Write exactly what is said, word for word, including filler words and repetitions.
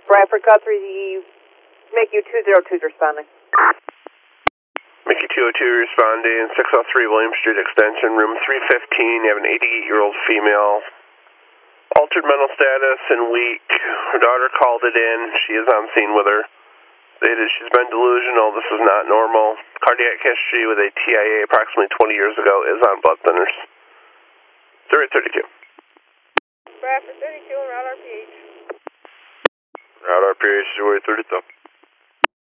Bradford Guthrie, Mickey two zero two is responding. Mickey two oh two responding, six oh three William Street Extension, room three fifteen. You have an eighty-eight-year-old female. Altered mental status and weak. Her daughter called it in. She is on scene with her. Stated she's been delusional. This is not normal. Cardiac history with a T I A approximately twenty years ago is on blood thinners. zero eight thirty-two. Bradford thirty-two, route R P H. Route R P H zero eight thirty-two.